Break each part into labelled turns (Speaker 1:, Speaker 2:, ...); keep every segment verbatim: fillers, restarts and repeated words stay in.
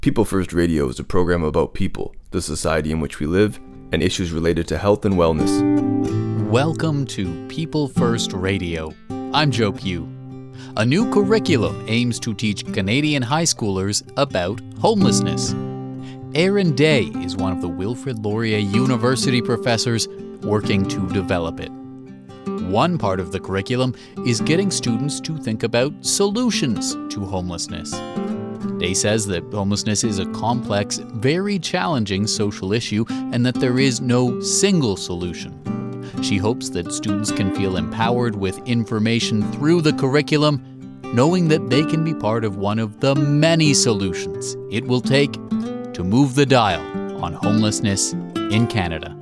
Speaker 1: People First Radio is a program about people, the society in which we live, and issues related to health and wellness.
Speaker 2: Welcome to People First Radio. I'm Joe Pugh. A new curriculum aims to teach Canadian high schoolers about homelessness. Aaron Day is one of the Wilfrid Laurier University professors working to develop it. One part of the curriculum is getting students to think about solutions to homelessness. Day says that homelessness is a complex, very challenging social issue and that there is no single solution. She hopes that students can feel empowered with information through the curriculum, knowing that they can be part of one of the many solutions it will take to move the dial on homelessness in Canada.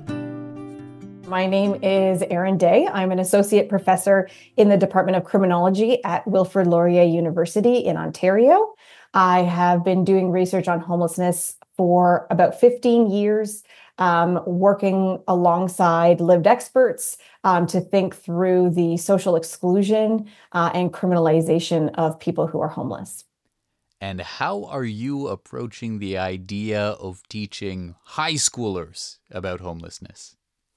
Speaker 3: My name is Aaron Day. I'm an associate professor in the Department of Criminology at Wilfrid Laurier University in Ontario. I have been doing research on homelessness for about fifteen years, um, working alongside lived experts um, to think through the social exclusion uh, and criminalization of people who are homeless.
Speaker 2: And how are you approaching the idea of teaching high schoolers about homelessness?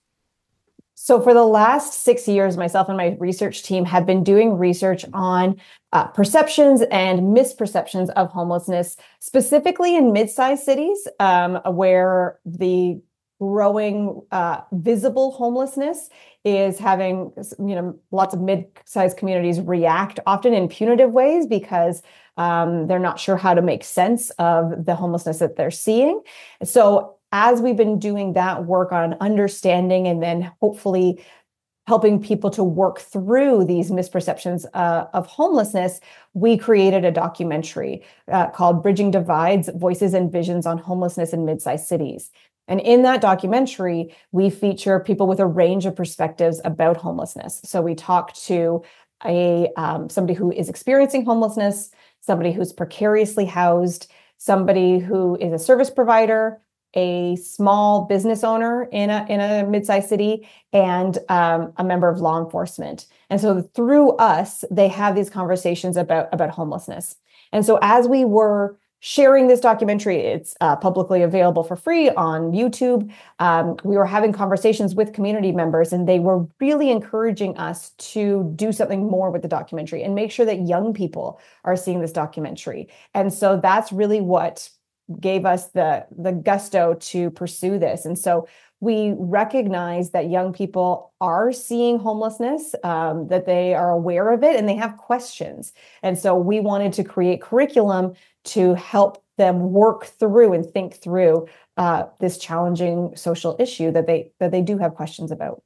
Speaker 3: So for the last six years, myself and my research team have been doing research on uh, perceptions and misperceptions of homelessness, specifically in mid-sized cities, um, where the growing uh, visible homelessness is having, you know, lots of mid-sized communities react often in punitive ways because um, they're not sure how to make sense of the homelessness that they're seeing. So as we've been doing that work on understanding and then hopefully helping people to work through these misperceptions uh, of homelessness, we created a documentary uh, called Bridging Divides, Voices and Visions on Homelessness in Mid-Sized Cities. And in that documentary, we feature people with a range of perspectives about homelessness. So we talk to a um, somebody who is experiencing homelessness, somebody who's precariously housed, somebody who is a service provider, a small business owner in a in a mid-sized city, and um, a member of law enforcement. And so through us, they have these conversations about, about homelessness. And so as we were sharing this documentary, it's uh, publicly available for free on YouTube. Um, we were having conversations with community members, and they were really encouraging us to do something more with the documentary and make sure that young people are seeing this documentary. And so that's really what gave us the, the gusto to pursue this. And so we recognize that young people are seeing homelessness, um, that they are aware of it, and they have questions. And so we wanted to create curriculum to help them work through and think through uh, this challenging social issue that they that they do have questions about.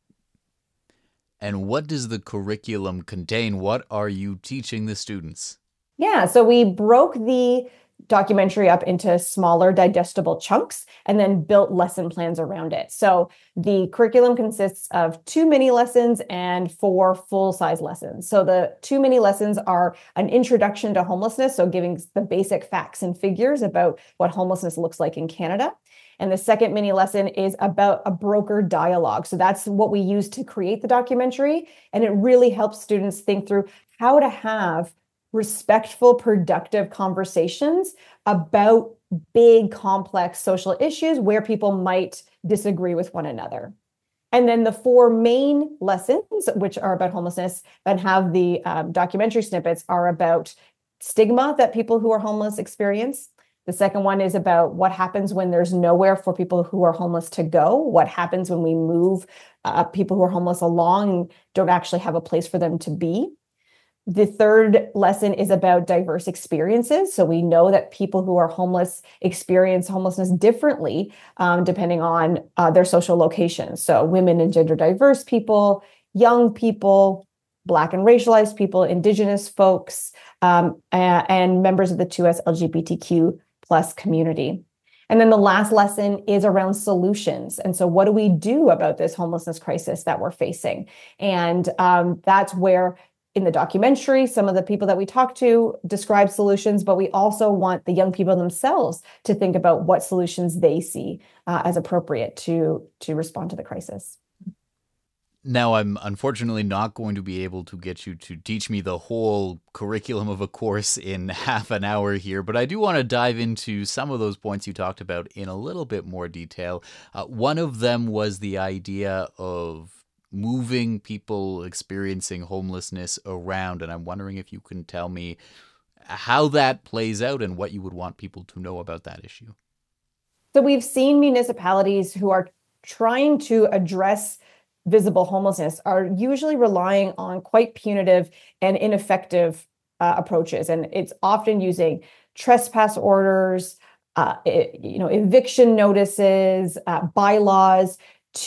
Speaker 2: And what does the curriculum contain? What are you teaching the students?
Speaker 3: Yeah, so we broke the documentary up into smaller digestible chunks and then built lesson plans around it. So the curriculum consists of two mini lessons and four full-size lessons. So the two mini lessons are an introduction to homelessness, so giving the basic facts and figures about what homelessness looks like in Canada. And the second mini lesson is about a broker dialogue. So that's what we use to create the documentary. And it really helps students think through how to have respectful, productive conversations about big, complex social issues where people might disagree with one another. And then the four main lessons, which are about homelessness and have the um, documentary snippets, are about stigma that people who are homeless experience. The second one is about what happens when there's nowhere for people who are homeless to go. What happens when we move uh, people who are homeless along and don't actually have a place for them to be. The third lesson is about diverse experiences. So we know that people who are homeless experience homelessness differently um, depending on uh, their social location. So women and gender diverse people, young people, Black and racialized people, Indigenous folks, um, and, and members of the two S L G B T Q plus community. And then the last lesson is around solutions. And so what do we do about this homelessness crisis that we're facing? And um, that's where in the documentary, some of the people that we talk to describe solutions, but we also want the young people themselves to think about what solutions they see uh, as appropriate to, to respond to the crisis.
Speaker 2: Now, I'm unfortunately not going to be able to get you to teach me the whole curriculum of a course in half an hour here, but I do want to dive into some of those points you talked about in a little bit more detail. Uh, one of them was the idea of moving people experiencing homelessness around, and I'm wondering if you can tell me how that plays out and what you would want people to know about that issue.
Speaker 3: So we've seen municipalities who are trying to address visible homelessness are usually relying on quite punitive and ineffective uh, approaches. And it's often using trespass orders, uh, it, you know, eviction notices, uh, bylaws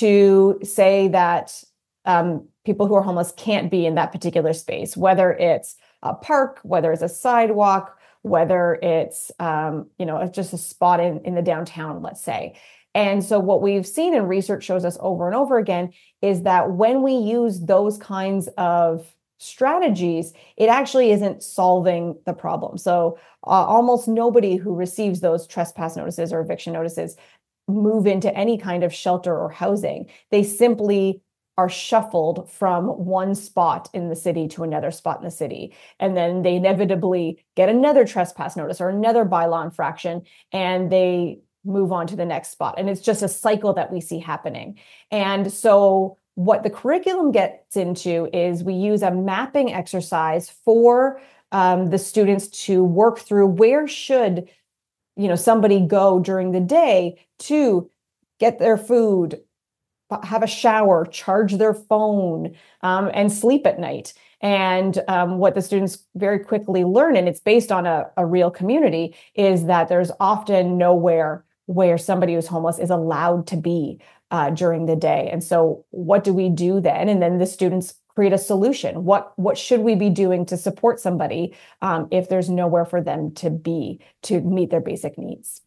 Speaker 3: to say that um, people who are homeless can't be in that particular space, whether it's a park, whether it's a sidewalk, whether it's, um, you know, just a spot in, in the downtown, let's say. And so what we've seen and research shows us over and over again is that when we use those kinds of strategies, it actually isn't solving the problem. So uh, almost nobody who receives those trespass notices or eviction notices move into any kind of shelter or housing. They simply are shuffled from one spot in the city to another spot in the city. And then they inevitably get another trespass notice or another bylaw infraction, and they move on to the next spot. And it's just a cycle that we see happening. And so what the curriculum gets into is we use a mapping exercise for um, the students to work through where should, you know, somebody go during the day to get their food, have a shower, charge their phone, um, and sleep at night. And um, what the students very quickly learn, and it's based on a, a real community, is that there's often nowhere where somebody who's homeless is allowed to be uh, during the day. And so what do we do then? And then the students create a solution. What, what should we be doing to support somebody um, if there's nowhere for them to be to meet their basic needs?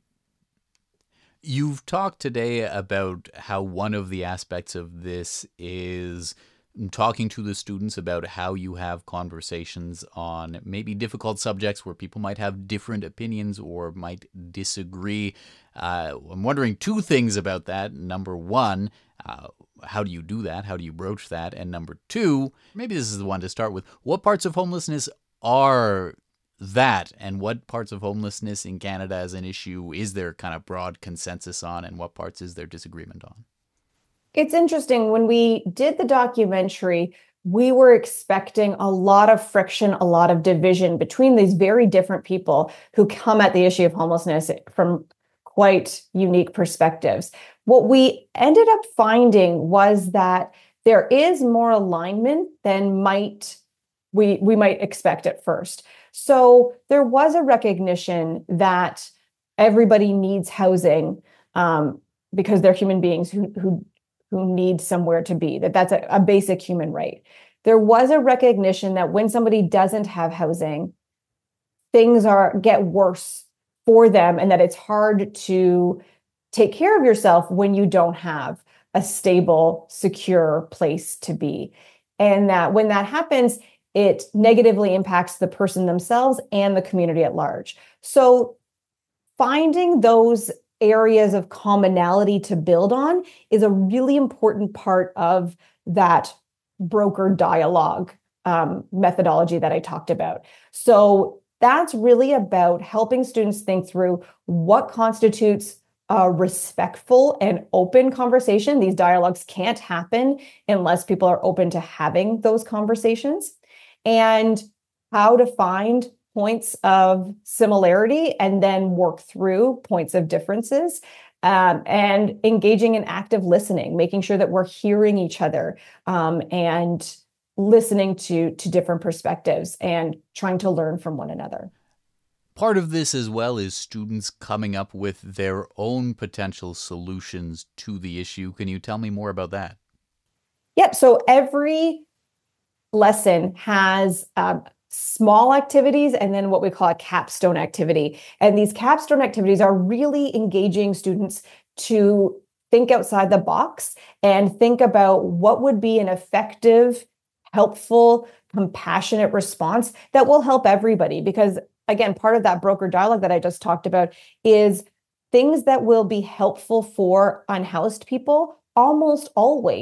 Speaker 2: You've talked today about how one of the aspects of this is talking to the students about how you have conversations on maybe difficult subjects where people might have different opinions or might disagree. Uh, I'm wondering two things about that. Number one, uh, how do you do that? How do you broach that? And number two, maybe this is the one to start with. What parts of homelessness are that, and what parts of homelessness in Canada as an issue is there kind of broad consensus on, and what parts is there disagreement on?
Speaker 3: It's interesting. When we did the documentary, we were expecting a lot of friction, a lot of division between these very different people who come at the issue of homelessness from quite unique perspectives. What we ended up finding was that there is more alignment than might we, we might expect at first. So there was a recognition that everybody needs housing um, because they're human beings who, who who need somewhere to be, that that's a, a basic human right. There was a recognition that when somebody doesn't have housing, things are get worse for them, and that it's hard to take care of yourself when you don't have a stable, secure place to be. And that when that happens, it negatively impacts the person themselves and the community at large. So finding those areas of commonality to build on is a really important part of that broker dialogue um, methodology that I talked about. So that's really about helping students think through what constitutes a respectful and open conversation. These dialogues can't happen unless people are open to having those conversations, and how to find points of similarity and then work through points of differences, um, and engaging in active listening, making sure that we're hearing each other um, and listening to, to different perspectives and trying to learn from one another.
Speaker 2: Part of this as well is students coming up with their own potential solutions to the issue. Can you tell me more about that?
Speaker 3: Yep. So every lesson has um, small activities and then what we call a capstone activity. And these capstone activities are really engaging students to think outside the box and think about what would be an effective, helpful, compassionate response that will help everybody. Because again, part of that broker dialogue that I just talked about is things that will be helpful for unhoused people almost always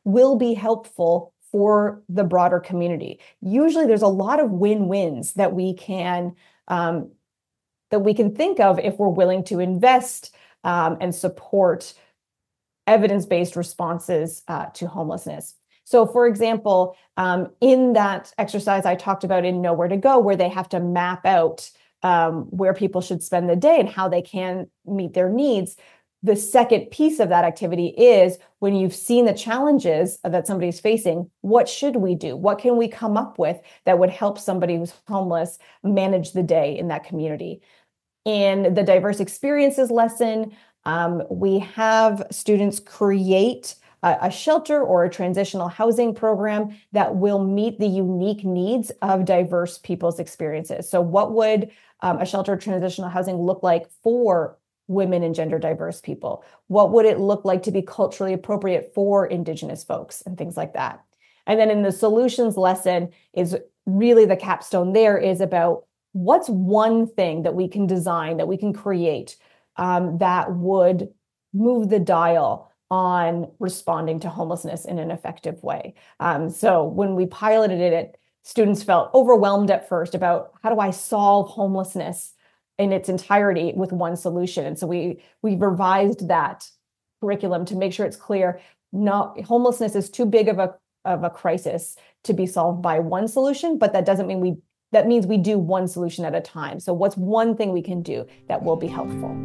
Speaker 3: will be helpful for the broader community. Usually there's a lot of win-wins that we can um, that we can think of if we're willing to invest um, and support evidence-based responses uh, to homelessness. So for example, um, in that exercise I talked about in Nowhere to Go, where they have to map out um, where people should spend the day and how they can meet their needs, the second piece of that activity is, when you've seen the challenges that somebody's facing, what should we do? What can we come up with that would help somebody who's homeless manage the day in that community? In the diverse experiences lesson, um, we have students create a, a shelter or a transitional housing program that will meet the unique needs of diverse people's experiences. So what would um, a shelter transitional housing look like for women and gender diverse people? What would it look like to be culturally appropriate for Indigenous folks and things like that? And then in the solutions lesson is really the capstone there is about what's one thing that we can design, that we can create um, that would move the dial on responding to homelessness in an effective way. Um, so when we piloted it, students felt overwhelmed at first about how do I solve homelessness in its entirety with one solution. And so we we revised that curriculum to make sure it's clear, not homelessness is too big of a of a crisis to be solved by one solution, but that doesn't mean we that means we do one solution at a time. So what's one thing we can do that will be helpful?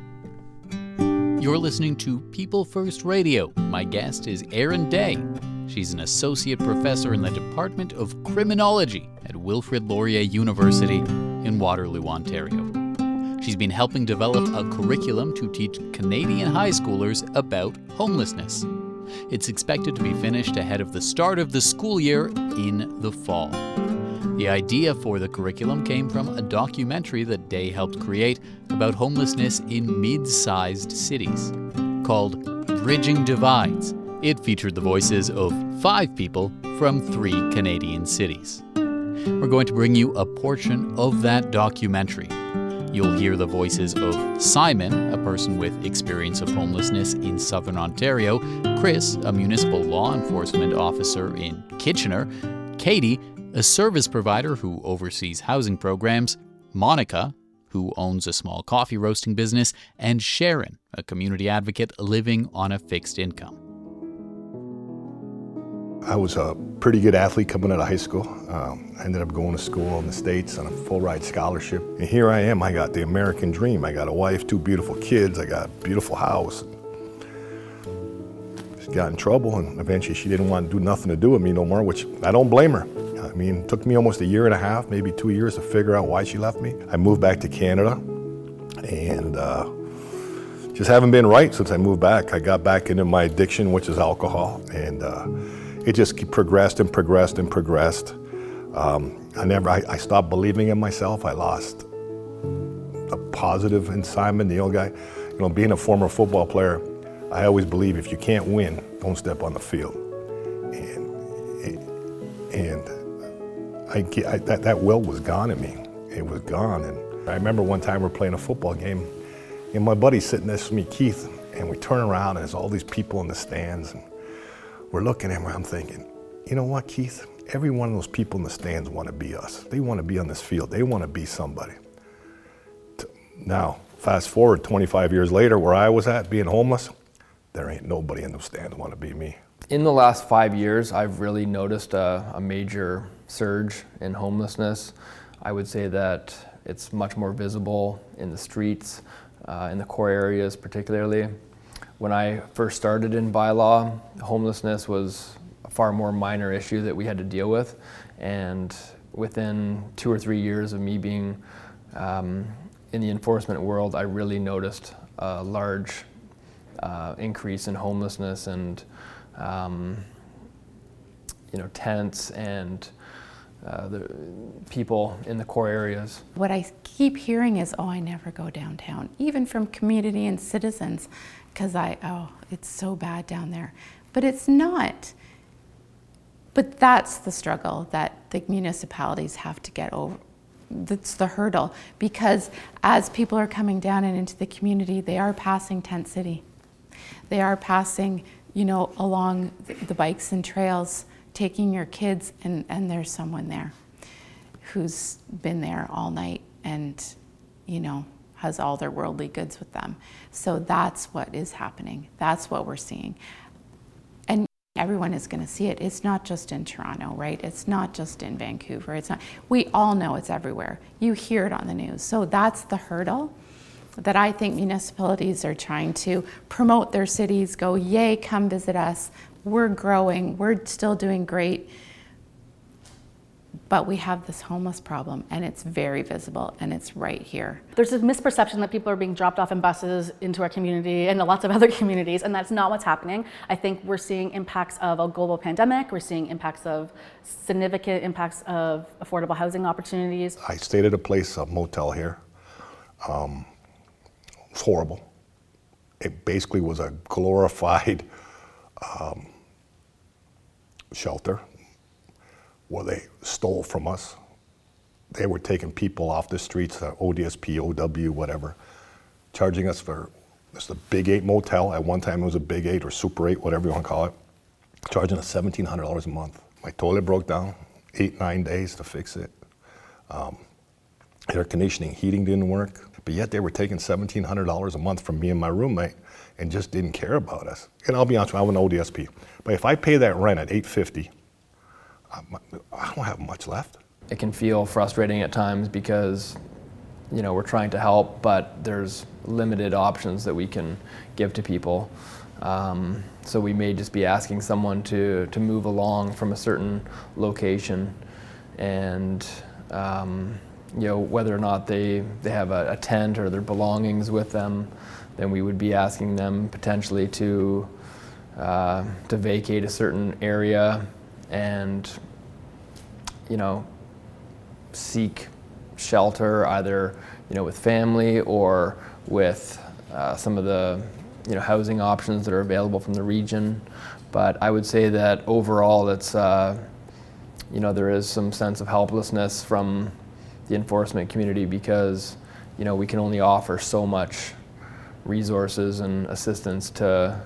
Speaker 2: You're listening to People First Radio. My guest is Erin Day. She's an associate professor in the Department of Criminology at Wilfrid Laurier University in Waterloo, Ontario. She's been helping develop a curriculum to teach Canadian high schoolers about homelessness. It's expected to be finished ahead of the start of the school year in the fall. The idea for the curriculum came from a documentary that Day helped create about homelessness in mid-sized cities. Called Bridging Divides, it featured the voices of five people from three Canadian cities. We're going to bring you a portion of that documentary. You'll hear the voices of Simon, a person with experience of homelessness in Southern Ontario, Chris, a municipal law enforcement officer in Kitchener, Katie, a service provider who oversees housing programs, Monica, who owns a small coffee roasting business, and Sharon, a community advocate living on a fixed income.
Speaker 4: I was a pretty good athlete coming out of high school. Um, I ended up going to school in the States on a full-ride scholarship. And here I am, I got the American dream. I got a wife, two beautiful kids, I got a beautiful house. She got in trouble, and eventually she didn't want to do nothing to do with me no more, which I don't blame her. I mean, it took me almost a year and a half, maybe two years to figure out why she left me. I moved back to Canada, and uh, just haven't been right since I moved back. I got back into my addiction, which is alcohol, and uh, it just progressed and progressed and progressed. Um, I never, I, I stopped believing in myself. I lost a positive in Simon, the old guy. You know, being a former football player, I always believe if you can't win, don't step on the field. And, and I, I, that, that will was gone in me. It was gone. And I remember one time we were playing a football game, and my buddy's sitting next to me, Keith, and we turn around and there's all these people in the stands, and we're looking at him, I'm thinking, you know what, Keith? Every one of those people in the stands want to be us. They want to be on this field. They want to be somebody. Now, fast forward twenty-five years later, where I was at, being homeless, there ain't nobody in those stands want to be me.
Speaker 5: In the last five years, I've really noticed a, a major surge in homelessness. I would say that it's much more visible in the streets, uh, in the core areas particularly. When I first started in bylaw, homelessness was a far more minor issue that we had to deal with. And within two or three years of me being um, in the enforcement world, I really noticed a large uh, increase in homelessness and um, you know, tents and uh, the people in the core areas.
Speaker 6: What I keep hearing is, oh, I never go downtown, even from community and citizens, because I, oh, it's so bad down there. But it's not. But that's the struggle that the municipalities have to get over. That's the hurdle, because as people are coming down and into the community, they are passing Tent City. They are passing, you know, along the bikes and trails, taking your kids, and, and there's someone there who's been there all night and, you know, has all their worldly goods with them. So that's what is happening. That's what we're seeing. And everyone is going to see it. It's not just in Toronto, right? It's not just in Vancouver. It's not, we all know it's everywhere. You hear it on the news. So that's the hurdle that I think municipalities are trying to promote their cities, go, yay, come visit us. We're growing, we're still doing great. But we have this homeless problem, and it's very visible, and it's right here.
Speaker 7: There's a misperception that people are being dropped off in buses into our community and lots of other communities, and that's not what's happening. I think we're seeing impacts of a global pandemic. We're seeing impacts of significant impacts of affordable housing opportunities.
Speaker 4: I stayed at a place, a motel here. Um, it's horrible. It basically was a glorified um, shelter where they stole from us. They were taking people off the streets, uh, O D S P, O W, whatever, charging us for, it's the Big Eight motel. At one time it was a Big Eight or Super Eight, whatever you want to call it, charging us seventeen hundred dollars a month. My toilet broke down, eight, nine days to fix it. Um, air conditioning, heating didn't work, but yet they were taking seventeen hundred dollars a month from me and my roommate and just didn't care about us. And I'll be honest with you, I'm an O D S P, but if I pay that rent at eight fifty, I don't have much left.
Speaker 5: It can feel frustrating at times because, you know, we're trying to help, but there's limited options that we can give to people. Um, so we may just be asking someone to, to move along from a certain location, and um, you know, whether or not they, they have a, a tent or their belongings with them, then we would be asking them potentially to, uh, to vacate a certain area and, you know, seek shelter either, you know, with family or with uh, some of the, you know, housing options that are available from the region. But I would say that overall, it's, uh, you know, there is some sense of helplessness from the enforcement community because, you know, we can only offer so much resources and assistance to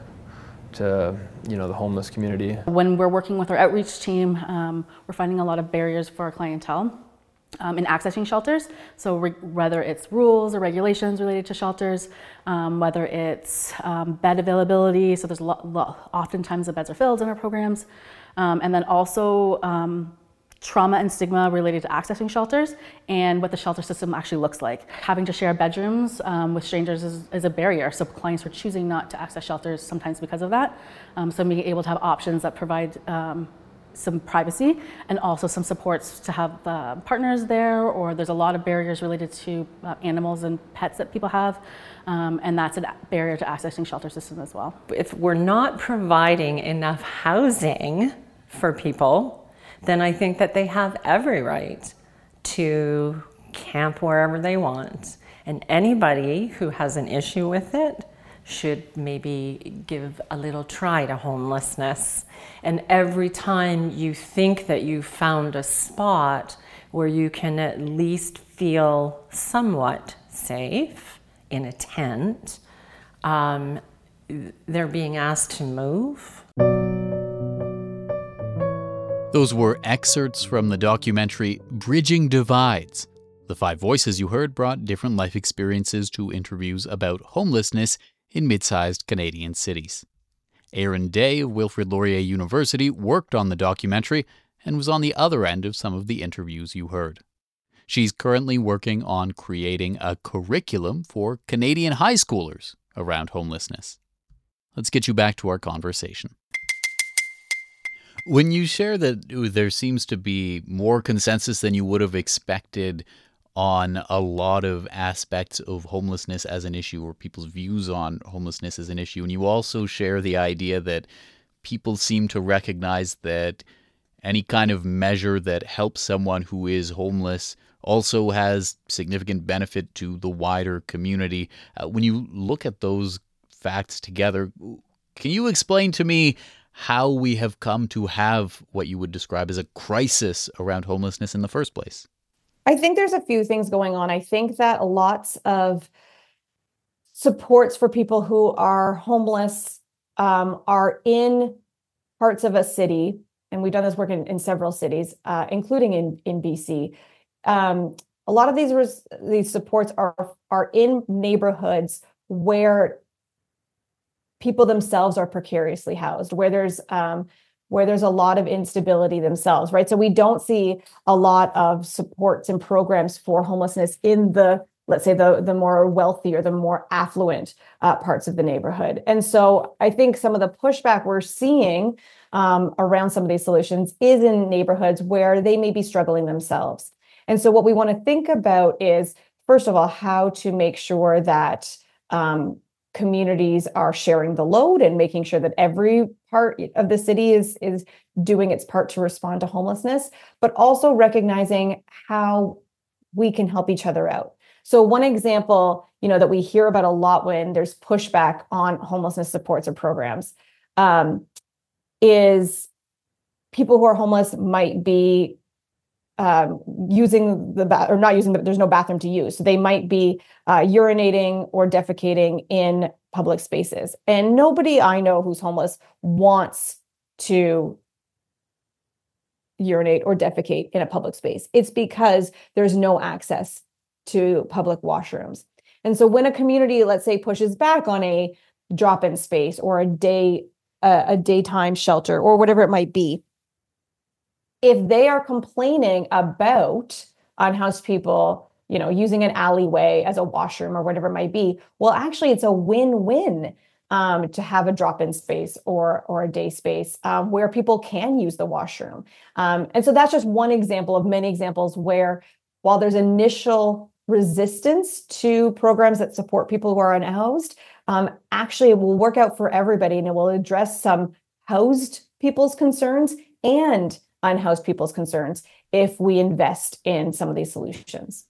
Speaker 5: to you know the homeless community.
Speaker 7: When we're working with our outreach team, um, we're finding a lot of barriers for our clientele um, in accessing shelters. So re- whether it's rules or regulations related to shelters, um, whether it's um, bed availability, so there's a lot, lot, oftentimes the beds are filled in our programs, um, and then also um, trauma and stigma related to accessing shelters and what the shelter system actually looks like. Having to share bedrooms um, with strangers is, is a barrier, so clients are choosing not to access shelters sometimes because of that. Um, so being able to have options that provide um, some privacy and also some supports to have uh, partners there, or there's a lot of barriers related to uh, animals and pets that people have, um, and that's a barrier to accessing shelter systems as well.
Speaker 8: If we're not providing enough housing for people, then I think that they have every right to camp wherever they want. And anybody who has an issue with it should maybe give a little try to homelessness. And every time you think that you've found a spot where you can at least feel somewhat safe in a tent, um, they're being asked to move.
Speaker 2: Those were excerpts from the documentary Bridging Divides. The five voices you heard brought different life experiences to interviews about homelessness in mid-sized Canadian cities. Erin Day of Wilfrid Laurier University worked on the documentary and was on the other end of some of the interviews you heard. She's currently working on creating a curriculum for Canadian high schoolers around homelessness. Let's get you back to our conversation. When you share that there seems to be more consensus than you would have expected on a lot of aspects of homelessness as an issue, or people's views on homelessness as an issue, and you also share the idea that people seem to recognize that any kind of measure that helps someone who is homeless also has significant benefit to the wider community. Uh, when you look at those facts together, can you explain to me how we have come to have what you would describe as a crisis around homelessness in the first place?
Speaker 3: I think there's a few things going on. I think that lots of supports for people who are homeless um, are in parts of a city, and we've done this work in, in several cities, uh, including in, in B C, um, a lot of these res- these supports are are in neighborhoods where people themselves are precariously housed, where there's um, where there's a lot of instability themselves, right? So we don't see a lot of supports and programs for homelessness in the, let's say, the, the more wealthy or the more affluent uh, parts of the neighborhood. And so I think some of the pushback we're seeing um, around some of these solutions is in neighborhoods where they may be struggling themselves. And so what we want to think about is, first of all, how to make sure that um, communities are sharing the load and making sure that every part of the city is, is doing its part to respond to homelessness, but also recognizing how we can help each other out. So one example, you know, that we hear about a lot when there's pushback on homelessness supports or programs um, is people who are homeless might be Um, using the bath or not using the, there's no bathroom to use. So they might be uh, urinating or defecating in public spaces. And nobody I know who's homeless wants to urinate or defecate in a public space. It's because there's no access to public washrooms. And so when a community, let's say, pushes back on a drop-in space or a day, uh, a daytime shelter or whatever it might be, if they are complaining about unhoused people, you know, using an alleyway as a washroom or whatever it might be, well, actually, it's a win-win um, to have a drop-in space or or a day space um, where people can use the washroom. Um, and so that's just one example of many examples where, while there's initial resistance to programs that support people who are unhoused, um, actually, it will work out for everybody, and it will address some housed people's concerns and unhoused people's concerns if we invest in some of these solutions.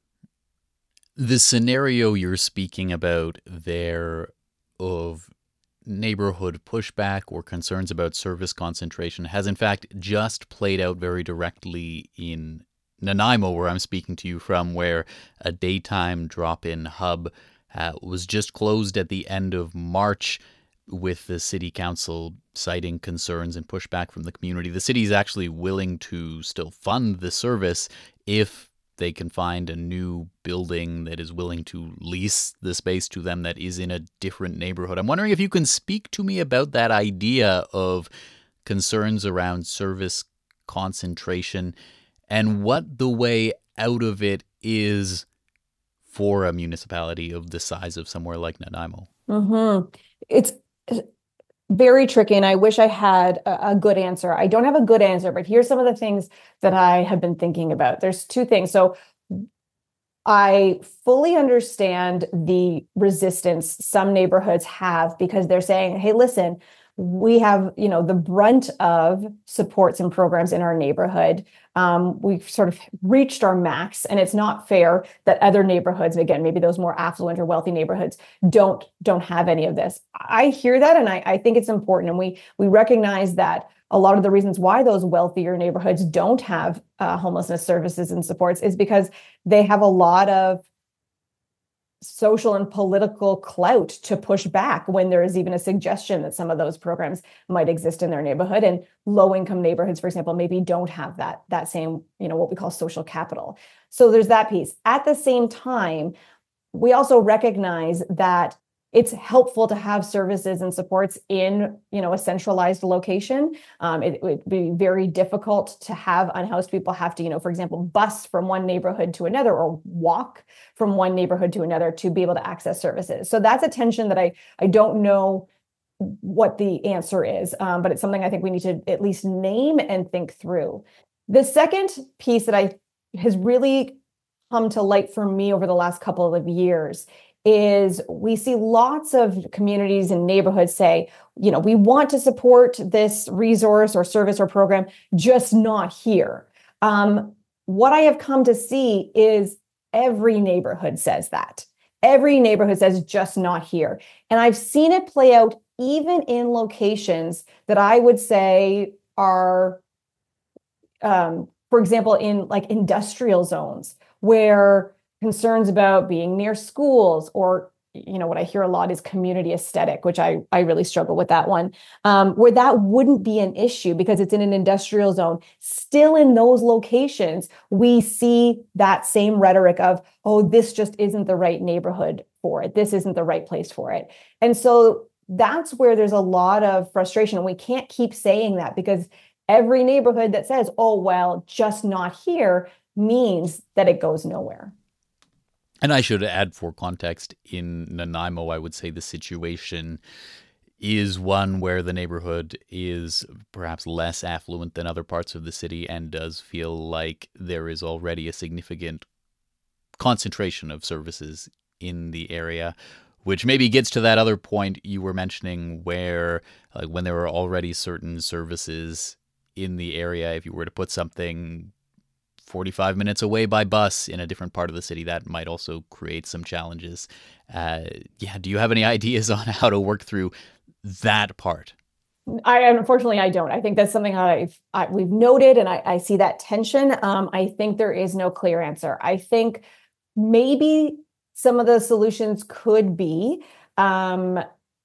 Speaker 2: The scenario you're speaking about there of neighborhood pushback or concerns about service concentration has in fact just played out very directly in Nanaimo, where I'm speaking to you from, where a daytime drop-in hub uh, was just closed at the end of March, with the city council citing concerns and pushback from the community. The city is actually willing to still fund the service if they can find a new building that is willing to lease the space to them that is in a different neighborhood. I'm wondering if you can speak to me about that idea of concerns around service concentration and what the way out of it is for a municipality of the size of somewhere like Nanaimo.
Speaker 3: Mm-hmm. It's very tricky, and I wish I had a, a good answer. I don't have a good answer, but here's some of the things that I have been thinking about. There's two things. So I fully understand the resistance some neighborhoods have because they're saying, hey, listen, we have, you know, the brunt of supports and programs in our neighborhood. Um, we've sort of reached our max, and it's not fair that other neighborhoods, again, maybe those more affluent or wealthy neighborhoods, don't don't have any of this. I hear that, and I, I think it's important, and we we recognize that a lot of the reasons why those wealthier neighborhoods don't have uh, homelessness services and supports is because they have a lot of social and political clout to push back when there is even a suggestion that some of those programs might exist in their neighborhood. And low-income neighborhoods, for example, maybe don't have that, that same, you know, what we call social capital. So there's that piece. At the same time, we also recognize that it's helpful to have services and supports in, you know, a centralized location. Um, it would be very difficult to have unhoused people have to, you know, for example, bus from one neighborhood to another or walk from one neighborhood to another to be able to access services. So that's a tension that I, I don't know what the answer is, um, but it's something I think we need to at least name and think through. The second piece that I has really come to light for me over the last couple of years is we see lots of communities and neighborhoods say, you know, we want to support this resource or service or program, just not here. Um, what I have come to see is every neighborhood says that. Every neighborhood says just not here. And I've seen it play out even in locations that I would say are, um, for example, in like industrial zones where concerns about being near schools or you know, what I hear a lot is community aesthetic, which I, I really struggle with that one, um, where that wouldn't be an issue because it's in an industrial zone. Still in those locations, we see that same rhetoric of, oh, this just isn't the right neighborhood for it. This isn't the right place for it. And so that's where there's a lot of frustration. And we can't keep saying that because every neighborhood that says, oh, well, just not here means that it goes nowhere.
Speaker 2: And I should add for context, in Nanaimo, I would say the situation is one where the neighborhood is perhaps less affluent than other parts of the city and does feel like there is already a significant concentration of services in the area, which maybe gets to that other point you were mentioning where like when there are already certain services in the area, if you were to put something forty-five minutes away by bus in a different part of the city, that might also create some challenges. Uh, yeah, do you have any ideas on how to work through that part?
Speaker 3: I unfortunately I don't. I think that's something I've I, we've noted, and I, I see that tension. Um, I think there is no clear answer. I think maybe some of the solutions could be um,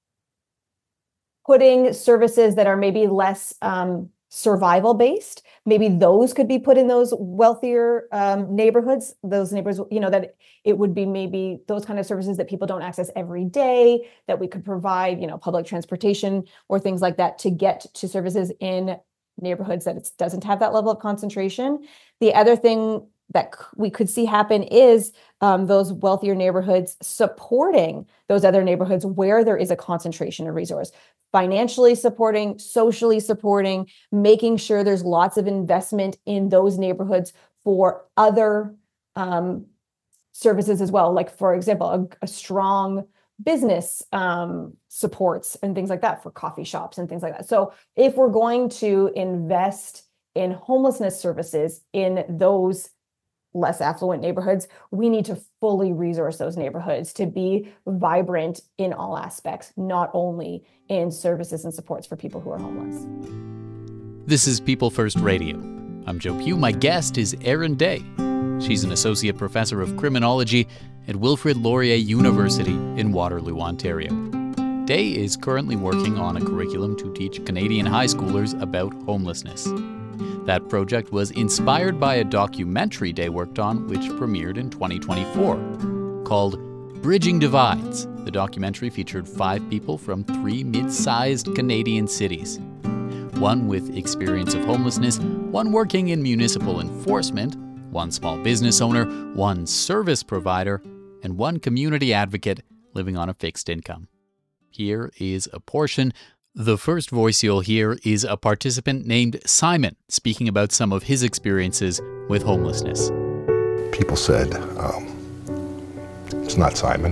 Speaker 3: putting services that are maybe less um, survival based. Maybe those could be put in those wealthier um, neighborhoods, those neighborhoods, you know, that it would be maybe those kind of services that people don't access every day, that we could provide, you know, public transportation or things like that to get to services in neighborhoods that it doesn't have that level of concentration. The other thing that we could see happen is um, those wealthier neighborhoods supporting those other neighborhoods where there is a concentration of resource. Financially supporting, socially supporting, making sure there's lots of investment in those neighborhoods for other um, services as well. Like, for example, a, a strong business um, supports and things like that for coffee shops and things like that. So if we're going to invest in homelessness services in those less affluent neighborhoods, we need to fully resource those neighborhoods to be vibrant in all aspects, not only in services and supports for people who are homeless.
Speaker 2: This is People First Radio. I'm Joe Pugh. My guest is Erin Day. She's an associate professor of criminology at Wilfrid Laurier University in Waterloo, Ontario. Day is currently working on a curriculum to teach Canadian high schoolers about homelessness. That project was inspired by a documentary Day worked on, which premiered in twenty twenty-four, called Bridging Divides. The documentary featured five people from three mid-sized Canadian cities. One with experience of homelessness, one working in municipal enforcement, one small business owner, one service provider, and one community advocate living on a fixed income. Here is a portion. The first voice you'll hear is a participant named Simon speaking about some of his experiences with homelessness.
Speaker 4: People said, um, it's not Simon.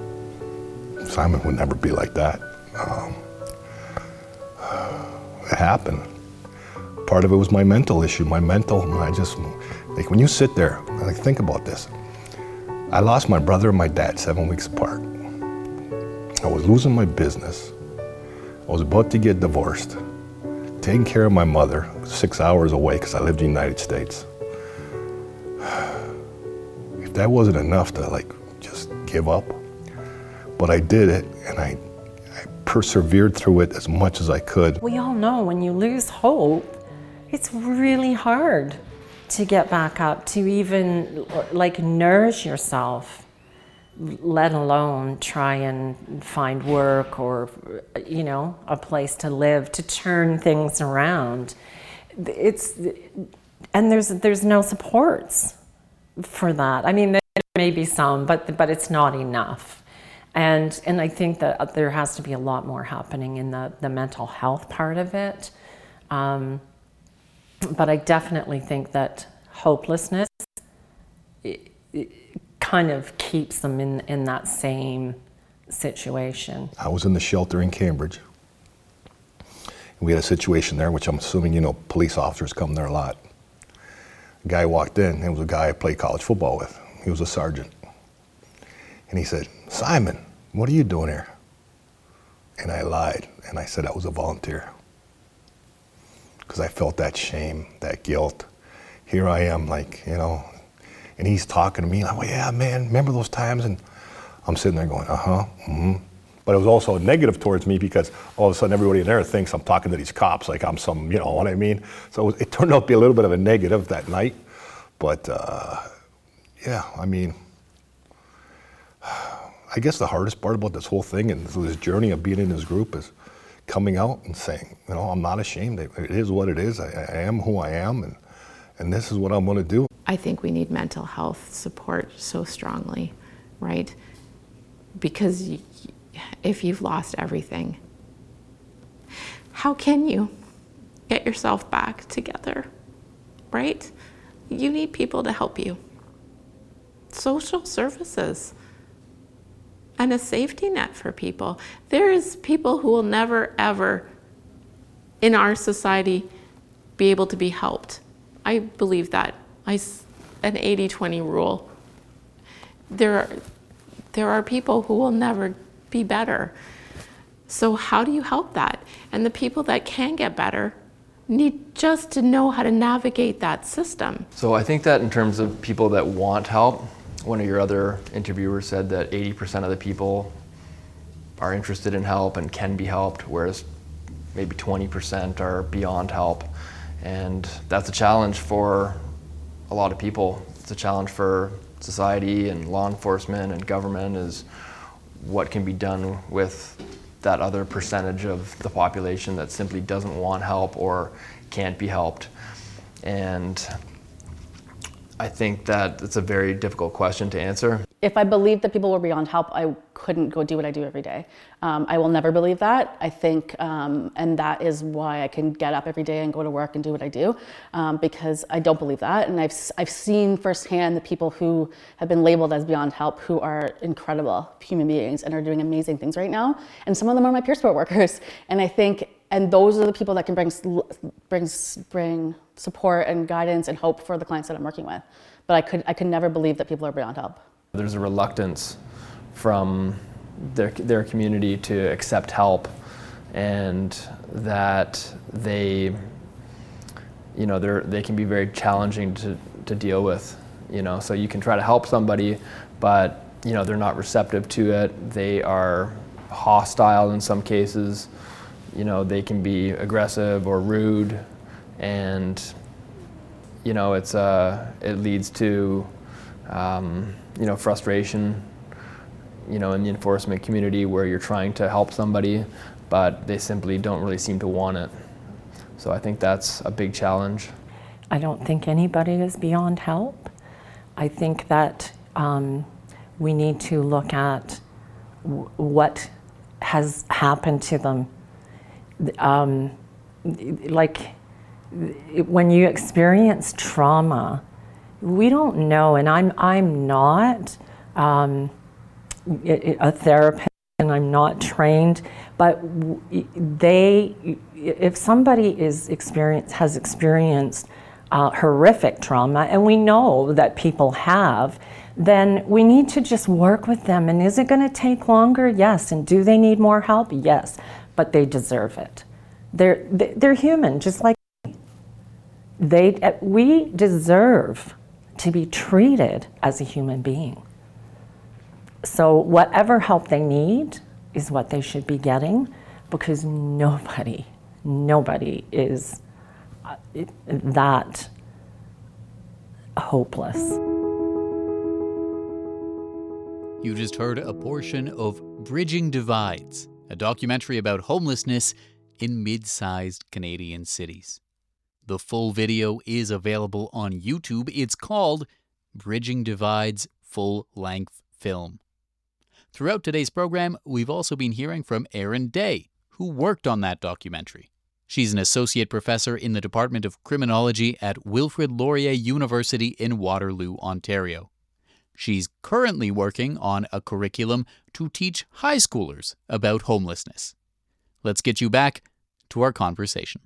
Speaker 4: Simon would never be like that. Um, it happened. Part of it was my mental issue, my mental, I just, like when you sit there, like think about this. I lost my brother and my dad seven weeks apart. I was losing my business. I was about to get divorced, taking care of my mother, six hours away because I lived in the United States. If that wasn't enough to like just give up, but I did it and I, I persevered through it as much as I could.
Speaker 8: We all know when you lose hope, it's really hard to get back up, to even like nourish yourself, let alone try and find work or, you know, a place to live, to turn things around. It's, and there's there's no supports for that. I mean, there may be some, but but it's not enough. And and I think that there has to be a lot more happening in the, the mental health part of it. Um, but I definitely think that hopelessness, it, it, kind of keeps them in, in that same situation.
Speaker 4: I was in the shelter in Cambridge. We had a situation there, which I'm assuming, you know, police officers come there a lot. A guy walked in, it was a guy I played college football with. He was a sergeant. And he said, Simon, what are you doing here? And I lied, and I said I was a volunteer. Because I felt that shame, that guilt. Here I am, like, you know, and he's talking to me like, well, yeah, man, remember those times? And I'm sitting there going, uh-huh, mm-hmm. But it was also negative towards me because all of a sudden everybody in there thinks I'm talking to these cops like I'm some, you know what I mean? So it, it turned out to be a little bit of a negative that night. But uh, yeah, I mean, I guess the hardest part about this whole thing and this journey of being in this group is coming out and saying, you know, I'm not ashamed. It is what it is. I, I am who I am, and, and this is what I'm going to do.
Speaker 6: I think we need mental health support so strongly, right? Because you, if you've lost everything, how can you get yourself back together, right? You need people to help you. Social services and a safety net for people. There is people who will never, ever in our society be able to be helped. I believe that. I, an eighty twenty rule. There are, there are people who will never be better. So how do you help that? And the people that can get better need just to know how to navigate that system.
Speaker 5: So I think that in terms of people that want help, one of your other interviewers said that eighty percent of the people are interested in help and can be helped, whereas maybe twenty percent are beyond help. And that's a challenge for a lot of people. It's a challenge for society and law enforcement and government, is what can be done with that other percentage of the population that simply doesn't want help or can't be helped. And I think that it's a very difficult question to answer.
Speaker 7: If I believed that people were beyond help, I couldn't go do what I do every day. Um, I will never believe that, I think, um, and that is why I can get up every day and go to work and do what I do, um, because I don't believe that. And I've, I've seen firsthand the people who have been labeled as beyond help who are incredible human beings and are doing amazing things right now. And some of them are my peer support workers. And I think, and those are the people that can bring, bring, bring support and guidance and hope for the clients that I'm working with. But I could, I could never believe that people are beyond help.
Speaker 5: There's a reluctance from their, their community to accept help, and that they, you know, they're, they can be very challenging to, to deal with, you know. So you can try to help somebody, but, you know, they're not receptive to it. They are hostile in some cases. You know, they can be aggressive or rude, and, you know, it's, uh, it leads to, um, you know, frustration, you know, in the enforcement community where you're trying to help somebody, but they simply don't really seem to want it. So I think that's a big challenge.
Speaker 8: I don't think anybody is beyond help. I think that um, we need to look at w- what has happened to them. Um, like, when you experience trauma, we don't know, and I'm I'm not um, a therapist, and I'm not trained, but they, if somebody is experience has experienced uh, horrific trauma, and we know that people have, then we need to just work with them. And is it going to take longer? Yes. And do they need more help? Yes. But they deserve it. They're they're human, just like me. They we deserve to be treated as a human being. So whatever help they need is what they should be getting, because nobody, nobody is uh, that hopeless.
Speaker 2: You just heard a portion of Bridging Divides, a documentary about homelessness in mid-sized Canadian cities. The full video is available on YouTube. It's called Bridging Divides Full-Length Film. Throughout today's program, we've also been hearing from Erin Day, who worked on that documentary. She's an associate professor in the Department of Criminology at Wilfrid Laurier University in Waterloo, Ontario. She's currently working on a curriculum to teach high schoolers about homelessness. Let's get you back to our conversation.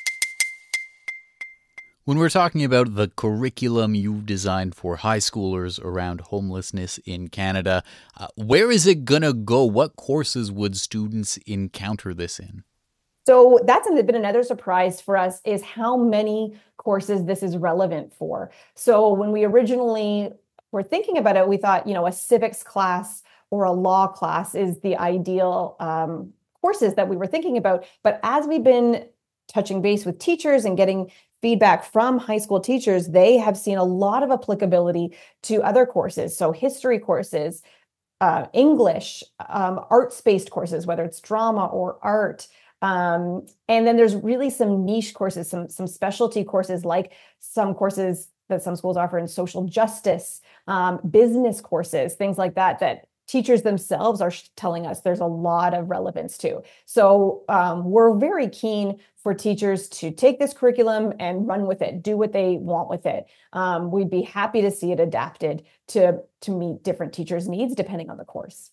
Speaker 2: When we're talking about the curriculum you've designed for high schoolers around homelessness in Canada, uh, where is it going to go? What courses would students encounter this in?
Speaker 3: So that's been another surprise for us, is how many courses this is relevant for. So when we originally were thinking about it, we thought, you know, a civics class or a law class is the ideal um, courses that we were thinking about. But as we've been touching base with teachers and getting feedback from high school teachers, they have seen a lot of applicability to other courses. So history courses, uh, English, um, arts-based courses, whether it's drama or art. Um, and then there's really some niche courses, some, some specialty courses, like some courses that some schools offer in social justice, um, business courses, things like that, that teachers themselves are telling us there's a lot of relevance to. So um, we're very keen for teachers to take this curriculum and run with it, do what they want with it. Um, we'd be happy to see it adapted to, to meet different teachers' needs depending on the course.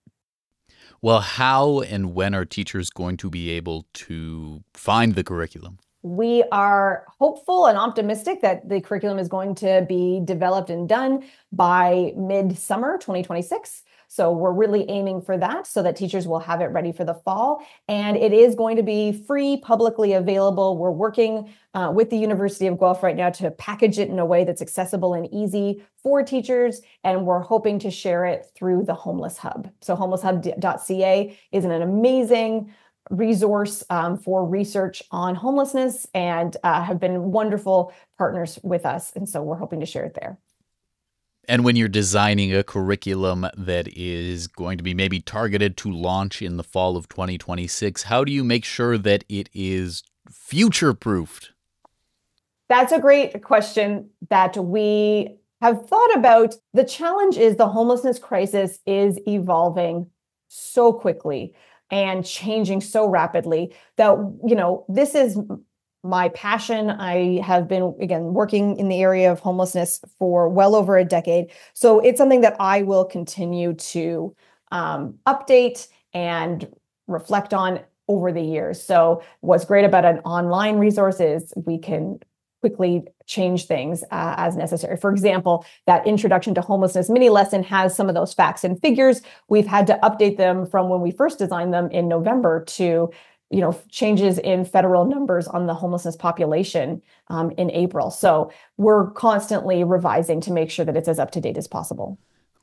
Speaker 2: Well, how and when are teachers going to be able to find the curriculum?
Speaker 3: We are hopeful and optimistic that the curriculum is going to be developed and done by mid-summer twenty twenty-six. So we're really aiming for that so that teachers will have it ready for the fall. And it is going to be free, publicly available. We're working uh, with the University of Guelph right now to package it in a way that's accessible and easy for teachers. And we're hoping to share it through the Homeless Hub. So homeless hub dot c a is an amazing resource um, for research on homelessness and uh, have been wonderful partners with us. And so we're hoping to share it there.
Speaker 2: And when you're designing a curriculum that is going to be maybe targeted to launch in the fall of twenty twenty-six, how do you make sure that it is future-proofed?
Speaker 3: That's a great question that we have thought about. The challenge is the homelessness crisis is evolving so quickly and changing so rapidly that, you know, this is my passion. I have been, again, working in the area of homelessness for well over a decade. So it's something that I will continue to um, update and reflect on over the years. So what's great about an online resource is we can quickly change things uh, as necessary. For example, that Introduction to Homelessness mini lesson has some of those facts and figures. We've had to update them from when we first designed them in November to you know, changes in federal numbers on the homelessness population um, in April. So we're constantly revising to make sure that it's as up to date as possible.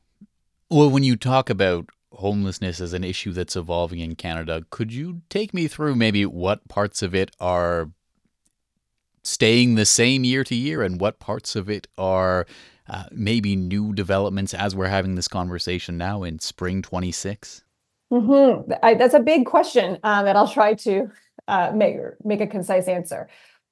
Speaker 2: Well, when you talk about homelessness as an issue that's evolving in Canada, could you take me through maybe what parts of it are staying the same year to year and what parts of it are uh, maybe new developments as we're having this conversation now in spring twenty-six?
Speaker 3: Mm-hmm. I, that's a big question um, that I'll try to uh, make, make a concise answer.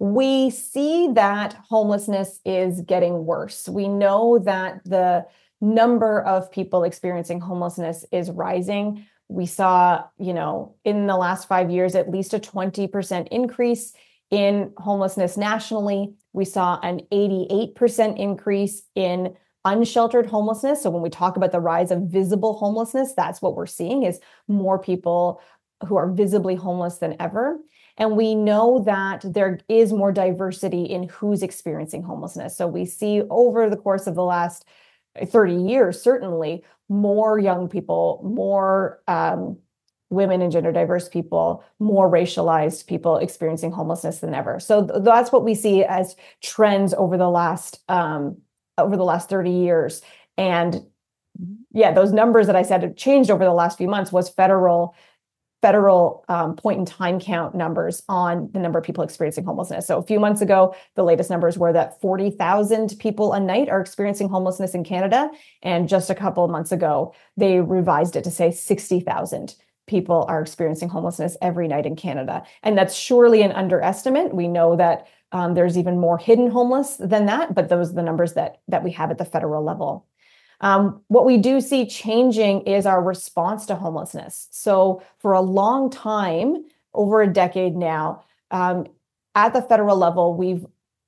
Speaker 3: We see that homelessness is getting worse. We know that the number of people experiencing homelessness is rising. We saw, you know, in the last five years, at least a twenty percent increase in homelessness nationally. We saw an eighty-eight percent increase in unsheltered homelessness. So when we talk about the rise of visible homelessness, that's what we're seeing is more people who are visibly homeless than ever. And we know that there is more diversity in who's experiencing homelessness. So we see over the course of the last thirty years, certainly more young people, more um, women and gender diverse people, more racialized people experiencing homelessness than ever. So th- that's what we see as trends over the last um, over the last thirty years. And yeah, those numbers that I said have changed over the last few months was federal federal um, point in time count numbers on the number of people experiencing homelessness. So a few months ago, the latest numbers were that forty thousand people a night are experiencing homelessness in Canada. And just a couple of months ago, they revised it to say sixty thousand people are experiencing homelessness every night in Canada. And that's surely an underestimate. We know that um, there's even more hidden homeless than that, but those are the numbers that, that we have at the federal level. Um, what we do see changing is our response to homelessness. So for a long time, over a decade now, um, at the federal level, we've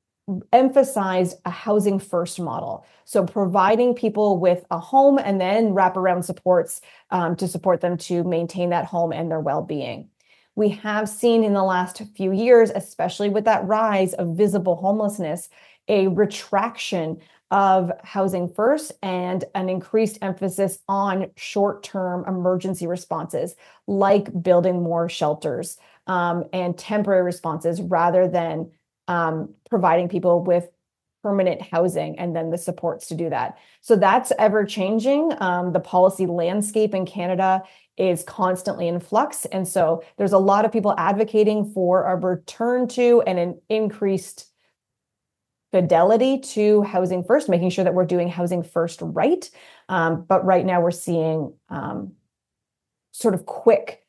Speaker 3: emphasized a housing first model. So providing people with a home and then wraparound supports um, to support them to maintain that home and their well-being. We have seen in the last few years, especially with that rise of visible homelessness, a retraction of housing first and an increased emphasis on short-term emergency responses, like building more shelters um, and temporary responses rather than um, providing people with permanent housing and then the supports to do that. So that's ever changing. Um, the policy landscape in Canada is constantly in flux. And so there's a lot of people advocating for a return to and an increased fidelity to housing first, making sure that we're doing housing first right. Um, but right now we're seeing um, sort of quick,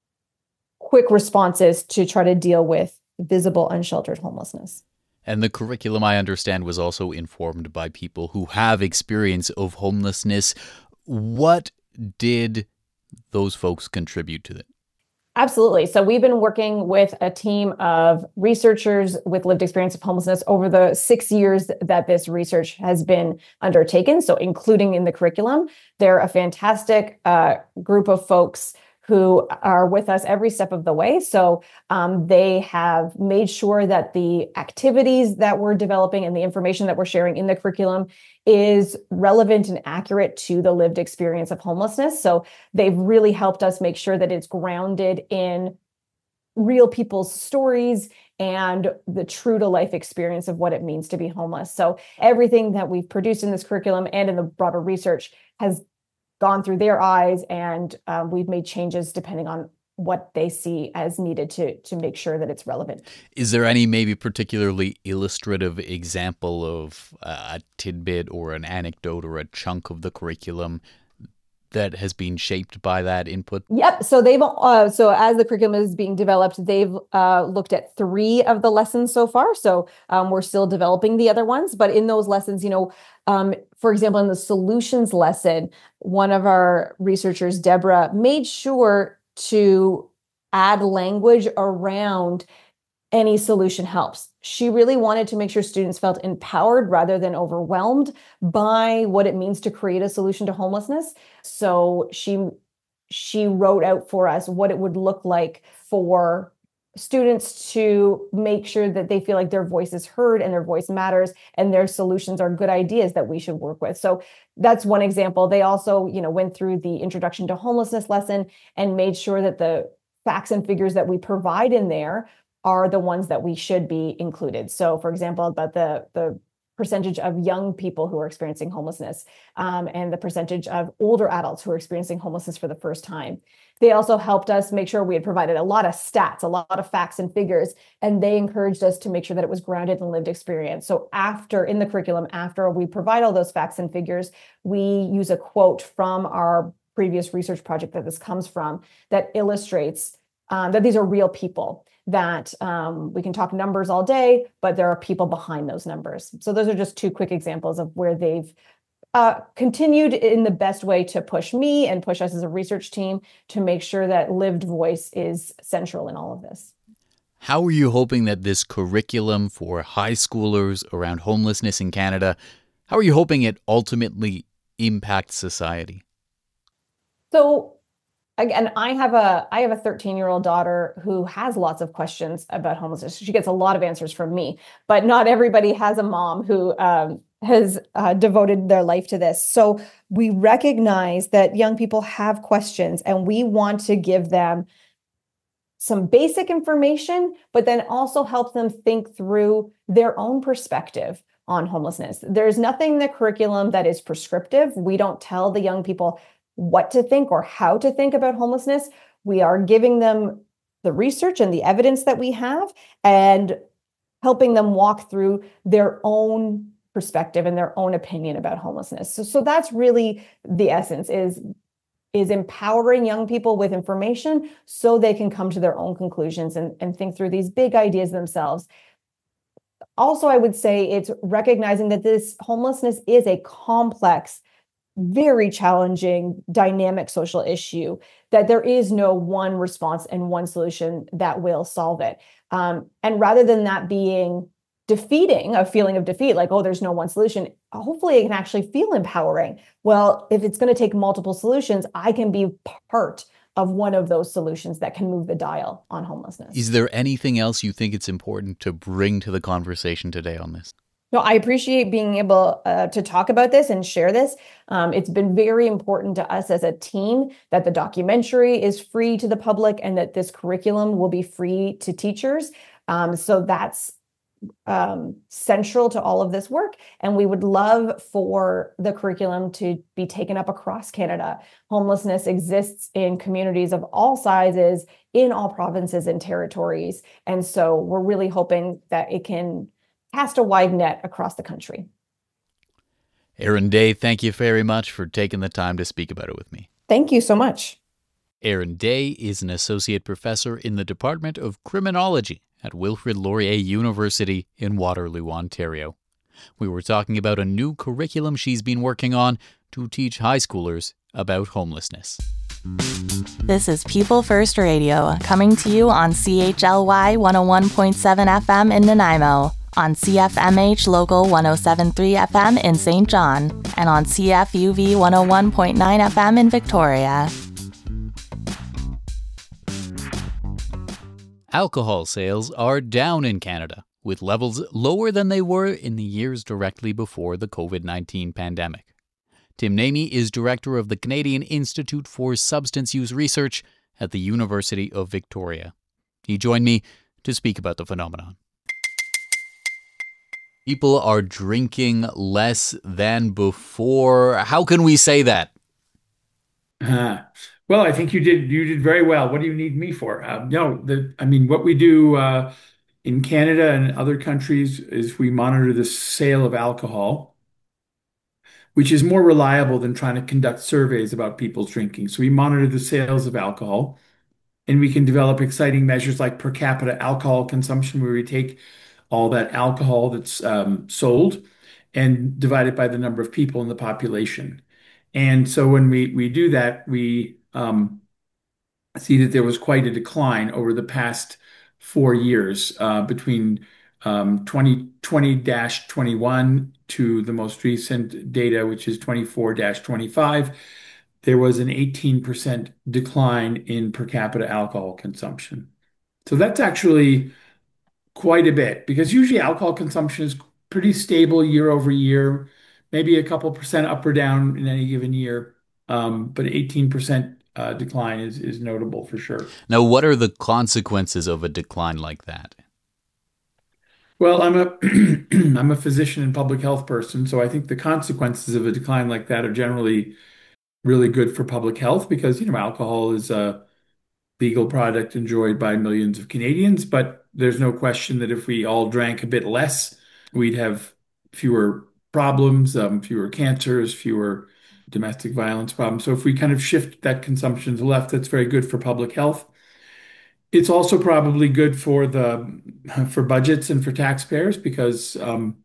Speaker 3: quick responses to try to deal with visible unsheltered homelessness.
Speaker 2: And the curriculum, I understand, was also informed by people who have experience of homelessness. What did those folks contribute to it?
Speaker 3: Absolutely. So we've been working with a team of researchers with lived experience of homelessness over the six years that this research has been undertaken. So including in the curriculum, they're a fantastic uh, group of folks who are with us every step of the way. So um, they have made sure that the activities that we're developing and the information that we're sharing in the curriculum is relevant and accurate to the lived experience of homelessness. So they've really helped us make sure that it's grounded in real people's stories and the true to life experience of what it means to be homeless. So everything that we've produced in this curriculum and in the broader research has gone through their eyes, and um, we've made changes depending on what they see as needed to to make sure that it's relevant.
Speaker 2: Is there any maybe particularly illustrative example of a tidbit or an anecdote or a chunk of the curriculum that has been shaped by that input?
Speaker 3: Yep. So they've uh, so as the curriculum is being developed, they've uh, looked at three of the lessons so far. So um, we're still developing the other ones, but in those lessons, you know, um, for example, in the solutions lesson, one of our researchers, Deborah, made sure to add language around any solution helps. She really wanted to make sure students felt empowered rather than overwhelmed by what it means to create a solution to homelessness. So she she wrote out for us what it would look like for students to make sure that they feel like their voice is heard and their voice matters and their solutions are good ideas that we should work with. So that's one example. They also, you know, went through the introduction to homelessness lesson and made sure that the facts and figures that we provide in there are the ones that we should be included. So, for example, about the, the percentage of young people who are experiencing homelessness um, and the percentage of older adults who are experiencing homelessness for the first time. They also helped us make sure we had provided a lot of stats, a lot of facts and figures, and they encouraged us to make sure that it was grounded in lived experience. So after, in the curriculum, after we provide all those facts and figures, we use a quote from our previous research project that this comes from that illustrates um, that these are real people. That um, we can talk numbers all day, but there are people behind those numbers. So those are just two quick examples of where they've uh, continued in the best way to push me and push us as a research team to make sure that lived voice is central in all of this.
Speaker 2: How are you hoping that this curriculum for high schoolers around homelessness in Canada, how are you hoping it ultimately impacts society?
Speaker 3: So Again, I have a I have a thirteen-year-old daughter who has lots of questions about homelessness. She gets a lot of answers from me, but not everybody has a mom who um, has uh, devoted their life to this. So we recognize that young people have questions, and we want to give them some basic information, but then also help them think through their own perspective on homelessness. There's nothing in the curriculum that is prescriptive. We don't tell the young people what to think or how to think about homelessness. We are giving them the research and the evidence that we have and helping them walk through their own perspective and their own opinion about homelessness. So, so that's really the essence is, is empowering young people with information so they can come to their own conclusions and, and think through these big ideas themselves. Also, I would say it's recognizing that this homelessness is a complex, very challenging, dynamic social issue, that there is no one response and one solution that will solve it. Um, and rather than that being defeating, a feeling of defeat, like, oh, there's no one solution, hopefully it can actually feel empowering. Well, if it's going to take multiple solutions, I can be part of one of those solutions that can move the dial on homelessness.
Speaker 2: Is there anything else you think it's important to bring to the conversation today on this?
Speaker 3: No, I appreciate being able uh, to talk about this and share this. Um, it's been very important to us as a team that the documentary is free to the public and that this curriculum will be free to teachers. Um, so that's um, central to all of this work. And we would love for the curriculum to be taken up across Canada. Homelessness exists in communities of all sizes, in all provinces and territories. And so we're really hoping that it can cast a wide net across the country.
Speaker 2: Erin Day, thank you very much for taking the time to speak about it with me.
Speaker 3: Thank you so much.
Speaker 2: Erin Day is an associate professor in the Department of Criminology at Wilfrid Laurier University in Waterloo, Ontario. We were talking about a new curriculum she's been working on to teach high schoolers about homelessness.
Speaker 9: This is People First Radio, coming to you on C H L Y one oh one point seven F M in Nanaimo, on C F M H Local one oh seven point three F M in Saint John, and on C F U V one oh one point nine F M in Victoria.
Speaker 2: Alcohol sales are down in Canada, with levels lower than they were in the years directly before the covid nineteen pandemic. Tim Namey is director of the Canadian Institute for Substance Use Research at the University of Victoria. He joined me to speak about the phenomenon. People are drinking less than before. How can we say that?
Speaker 10: Uh, well, I think you did you did very well. What do you need me for? Uh, no, the I mean, what we do uh, in Canada and other countries is we monitor the sale of alcohol, which is more reliable than trying to conduct surveys about people's drinking. So we monitor the sales of alcohol, and we can develop exciting measures like per capita alcohol consumption, where we take all that alcohol that's um, sold and divide it by the number of people in the population. And so when we, we do that, we um, see that there was quite a decline over the past four years uh, between um, twenty twenty dash twenty-one to the most recent data, which is twenty-four dash twenty-five. There was an eighteen percent decline in per capita alcohol consumption. So that's actually quite a bit, because usually alcohol consumption is pretty stable year over year, maybe a couple percent up or down in any given year. Um, but eighteen percent uh, decline is, is notable for sure.
Speaker 2: Now, what are the consequences of a decline like that?
Speaker 10: Well, I'm a I'm a physician and public health person, so I think the consequences of a decline like that are generally really good for public health, because, you know, alcohol is a legal product enjoyed by millions of Canadians, but there's no question that if we all drank a bit less, we'd have fewer problems, um, fewer cancers, fewer domestic violence problems. So if we kind of shift that consumption to the left, that's very good for public health. It's also probably good for the for budgets and for taxpayers, because um,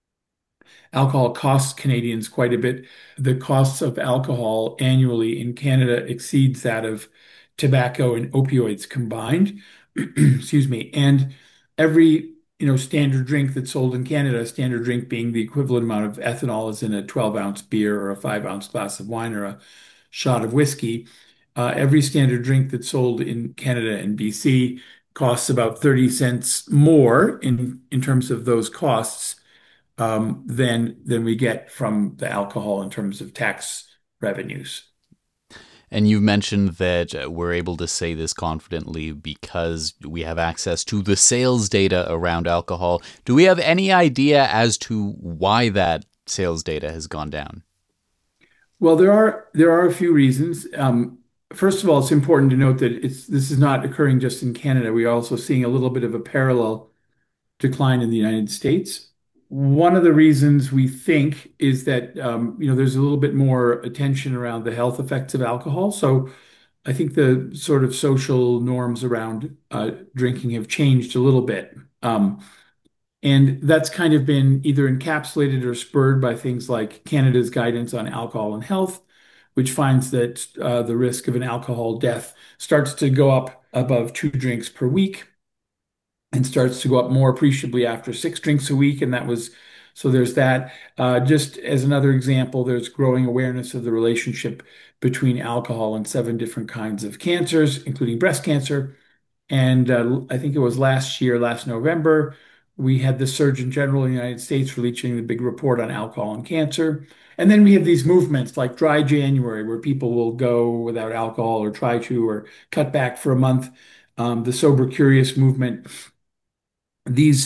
Speaker 10: alcohol costs Canadians quite a bit. The costs of alcohol annually in Canada exceeds that of tobacco and opioids combined. Excuse me. And every you know standard drink that's sold in Canada, standard drink being the equivalent amount of ethanol as in a twelve ounce beer or a five ounce glass of wine or a shot of whiskey. Uh, every standard drink that's sold in Canada and B C costs about thirty cents more in, in terms of those costs um, than, than we get from the alcohol in terms of tax revenues.
Speaker 2: And you've mentioned that uh, we're able to say this confidently because we have access to the sales data around alcohol. Do we have any idea as to why that sales data has gone down?
Speaker 10: Well, there are there are a few reasons. Um, First of all, it's important to note that it's this is not occurring just in Canada. We are also seeing a little bit of a parallel decline in the United States. One of the reasons we think is that um, you know there's a little bit more attention around the health effects of alcohol. So I think the sort of social norms around uh, drinking have changed a little bit. Um, and that's kind of been either encapsulated or spurred by things like Canada's guidance on alcohol and health, which finds that uh, the risk of an alcohol death starts to go up above two drinks per week and starts to go up more appreciably after six drinks a week. And that was, so there's that. Uh, just as another example, there's growing awareness of the relationship between alcohol and seven different kinds of cancers, including breast cancer. And uh, I think it was last year, last November, we had the Surgeon General in the United States releasing the big report on alcohol and cancer. And then we have these movements like Dry January, where people will go without alcohol or try to, or cut back for a month. Um, the Sober Curious movement. These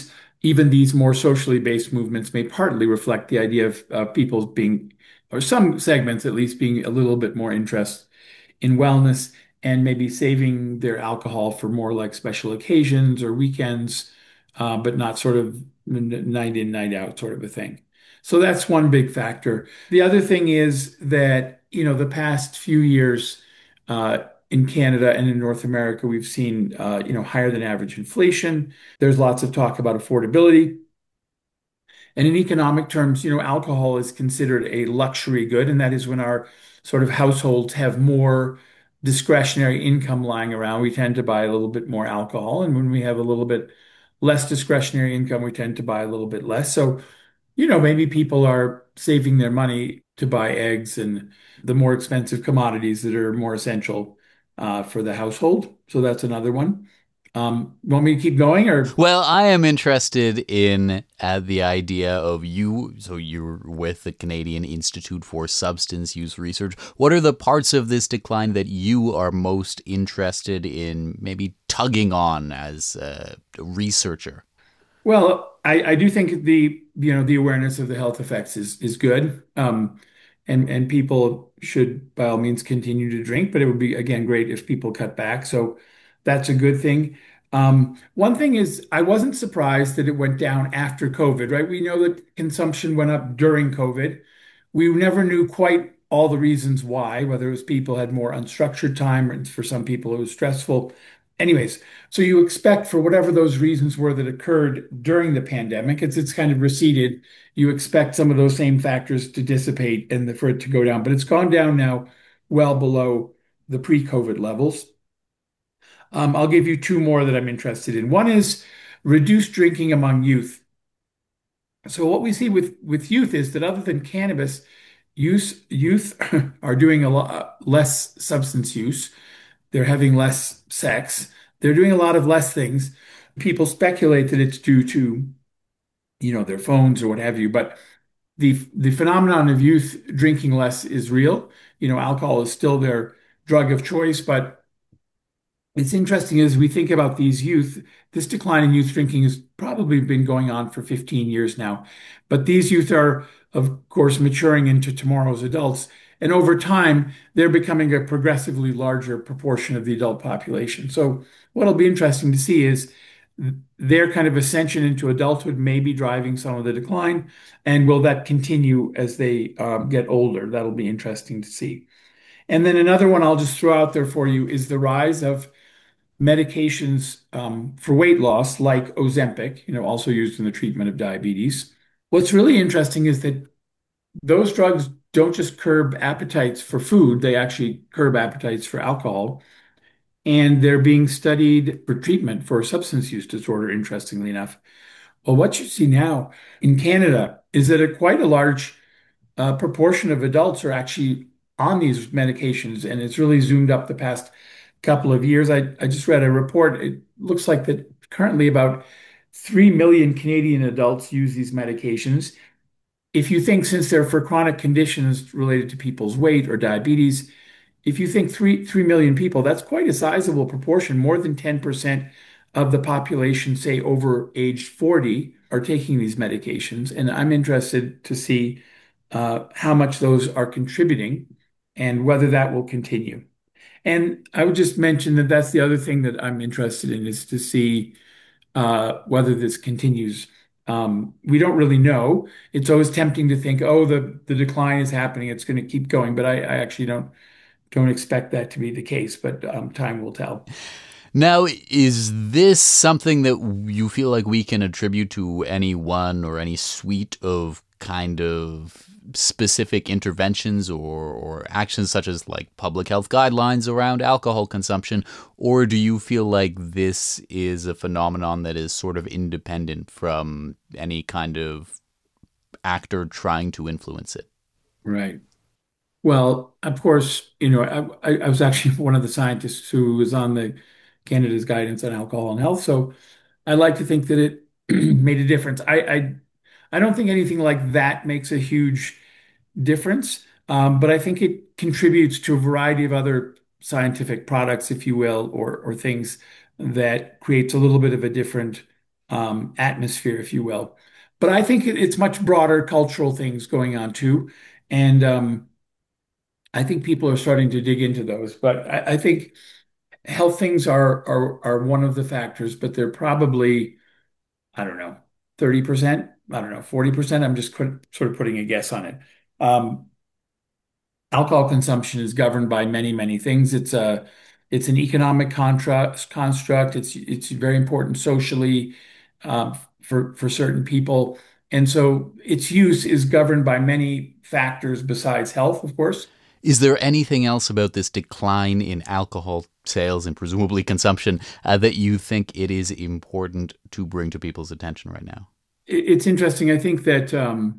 Speaker 10: even these more socially based movements may partly reflect the idea of uh, people being, or some segments at least, being a little bit more interested in wellness and maybe saving their alcohol for more like special occasions or weekends, uh, but not sort of night in, night out sort of a thing. So that's one big factor. The other thing is that, you know, the past few years uh, in Canada and in North America, we've seen, uh, you know, higher than average inflation. There's lots of talk about affordability. And in economic terms, you know, alcohol is considered a luxury good, and that is when our sort of households have more discretionary income lying around, we tend to buy a little bit more alcohol. And when we have a little bit less discretionary income, we tend to buy a little bit less. So, you know, maybe people are saving their money to buy eggs and the more expensive commodities that are more essential uh, for the household. So that's another one. Um, want me to keep going or?
Speaker 2: Well, I am interested in uh, the idea of you. So you're with the Canadian Institute for Substance Use Research. What are the parts of this decline that you are most interested in maybe tugging on as a researcher?
Speaker 10: Well, I, I do think the you know the awareness of the health effects is is good, um, and and people should by all means continue to drink, but it would be again great if people cut back. So that's a good thing. Um, one thing is I wasn't surprised that it went down after COVID, right? We know that consumption went up during COVID. We never knew quite all the reasons why, whether it was people had more unstructured time, or for some people it was stressful. Anyways, so you expect for whatever those reasons were that occurred during the pandemic, it's it's kind of receded. You expect some of those same factors to dissipate and the, for it to go down, but it's gone down now well below the pre-COVID levels. Um, I'll give you two more that I'm interested in. One is reduced drinking among youth. So what we see with with youth is that other than cannabis, use youth are doing a lot less substance use. They're having less sex. They're doing a lot of less things. People speculate that it's due to, you know, their phones or what have you. But the the phenomenon of youth drinking less is real. You know, alcohol is still their drug of choice, but it's interesting as we think about these youth, this decline in youth drinking has probably been going on for fifteen years now. But these youth are, of course, maturing into tomorrow's adults. And over time, they're becoming a progressively larger proportion of the adult population. So what'll be interesting to see is their kind of ascension into adulthood may be driving some of the decline. And will that continue as they um, get older? That'll be interesting to see. And then another one I'll just throw out there for you is the rise of medications um, for weight loss, like Ozempic, you know, also used in the treatment of diabetes. What's really interesting is that those drugs don't just curb appetites for food, they actually curb appetites for alcohol. And they're being studied for treatment for substance use disorder, interestingly enough. Well, what you see now in Canada is that a quite a large uh, proportion of adults are actually on these medications, and it's really zoomed up the past couple of years. I, I just read a report. It looks like that currently about three million Canadian adults use these medications. If you think since they're for chronic conditions related to people's weight or diabetes, if you think three, three million people, that's quite a sizable proportion. More than ten percent of the population, say over age forty, are taking these medications. And I'm interested to see uh, how much those are contributing and whether that will continue. And I would just mention that that's the other thing that I'm interested in is to see uh, whether this continues. Um, we don't really know. It's always tempting to think, oh, the, the decline is happening. It's going to keep going. But I, I actually don't don't expect that to be the case. But um, time will tell.
Speaker 2: Now, is this something that you feel like we can attribute to any one or any suite of kind of specific interventions or, or actions such as like public health guidelines around alcohol consumption? Or do you feel like this is a phenomenon that is sort of independent from any kind of actor trying to influence it?
Speaker 10: Right. Well, of course, you know, I, I I was actually one of the scientists who was on the Canada's guidance on alcohol and health. So I like to think that it made a difference. I, I I don't think anything like that makes a huge difference, um, but I think it contributes to a variety of other scientific products, if you will, or or things that creates a little bit of a different um, atmosphere, if you will. But I think it- it's much broader cultural things going on too. And um, I think people are starting to dig into those. But I, I think health things are, are are one of the factors, but they're probably, I don't know, thirty percent, I don't know, forty percent. I'm just put, sort of putting a guess on it. Um, alcohol consumption is governed by many, many things. It's a it's an economic contract construct. It's it's very important socially um, for for certain people, and so its use is governed by many factors besides health, of course.
Speaker 2: Is there anything else about this decline in alcohol sales and presumably consumption uh, that you think it is important to bring to people's attention right now?
Speaker 10: It's interesting. I think that um,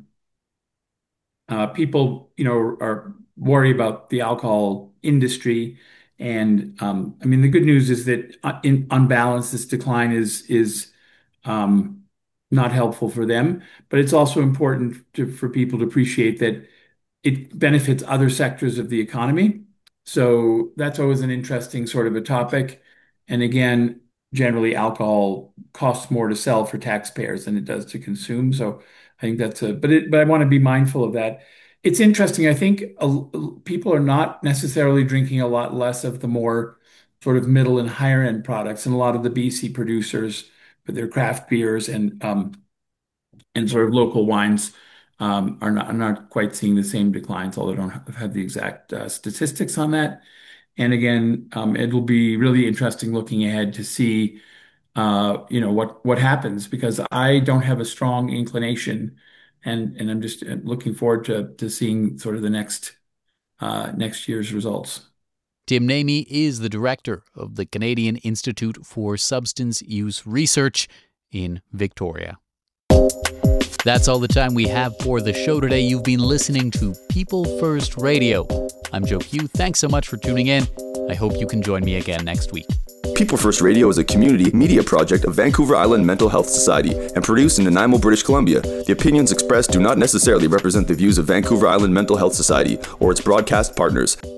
Speaker 10: uh, people, you know, are worry about the alcohol industry, and um, I mean, the good news is that uh, in on balance, this decline is is um, not helpful for them. But it's also important to, for people to appreciate that it benefits other sectors of the economy. So that's always an interesting sort of a topic. And again, generally alcohol costs more to sell for taxpayers than it does to consume. So I think that's a, but it, but I want to be mindful of that. It's interesting. I think uh, people are not necessarily drinking a lot less of the more sort of middle and higher end products. And a lot of the B C producers with their craft beers and, um, and sort of local wines um, are not, are not quite seeing the same declines, although I don't have, have the exact uh, statistics on that. And again, um, it will be really interesting looking ahead to see, uh, you know, what what happens, because I don't have a strong inclination, and and I'm just looking forward to to seeing sort of the next uh, next year's results.
Speaker 2: Tim Naime is the director of the Canadian Institute for Substance Use Research in Victoria. That's all the time we have for the show today. You've been listening to People First Radio. I'm Joe Pugh. Thanks so much for tuning in. I hope you can join me again next week.
Speaker 1: People First Radio is a community media project of Vancouver Island Mental Health Society and produced in Nanaimo, British Columbia. The opinions expressed do not necessarily represent the views of Vancouver Island Mental Health Society or its broadcast partners.